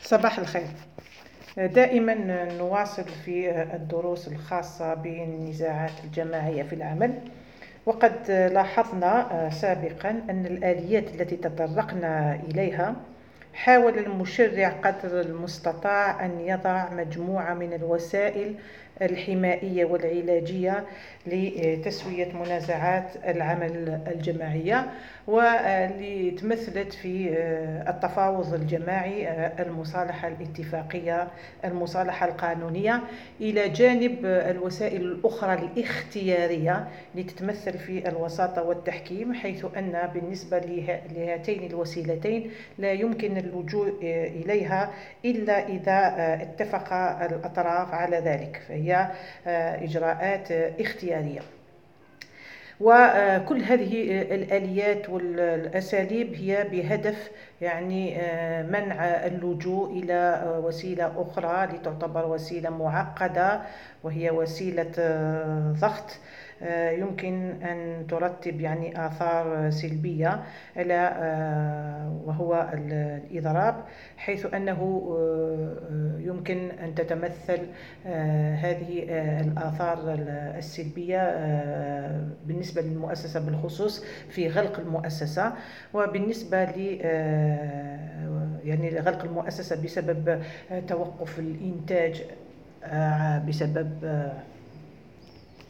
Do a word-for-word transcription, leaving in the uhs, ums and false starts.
صباح الخير. دائما نواصل في الدروس الخاصة بالنزاعات الجماعية في العمل، وقد لاحظنا سابقا أن الآليات التي تطرقنا إليها حاول المشرع قدر المستطاع أن يضع مجموعة من الوسائل الحمائية والعلاجية لتسوية منازعات العمل الجماعية، واللي تمثلت في التفاوض الجماعي، المصالحة الاتفاقية، المصالحة القانونية، إلى جانب الوسائل الأخرى الاختيارية لتتمثل في الوساطة والتحكيم، حيث أن بالنسبة لهاتين الوسيلتين لا يمكن اللجوء إليها إلا إذا اتفق الأطراف على ذلك، فهي إجراءات اختيارية. وكل هذه الآليات والأساليب هي بهدف يعني منع اللجوء إلى وسيلة أخرى لتعتبر وسيلة معقدة، وهي وسيلة ضغط يمكن أن ترتب يعني آثار سلبية، ألا وهو الإضراب، حيث أنه يمكن أن تتمثل هذه الآثار السلبية بالنسبة للمؤسسة بالخصوص في غلق المؤسسة، وبالنسبة ل يعني غلق المؤسسة بسبب توقف الإنتاج بسبب